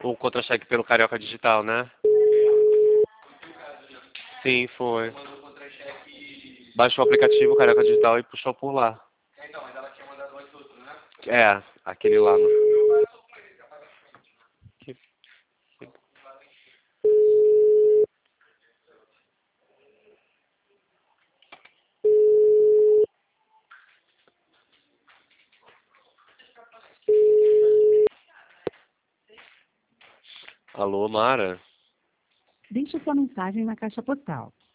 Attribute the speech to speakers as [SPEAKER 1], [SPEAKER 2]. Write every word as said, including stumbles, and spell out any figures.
[SPEAKER 1] o contra-cheque pelo Carioca Digital, né? Sim, foi. Baixou o aplicativo Carioca Digital e puxou por lá. É, aquele lá. No... Que... Alô, Mara?
[SPEAKER 2] Deixe sua mensagem na caixa postal.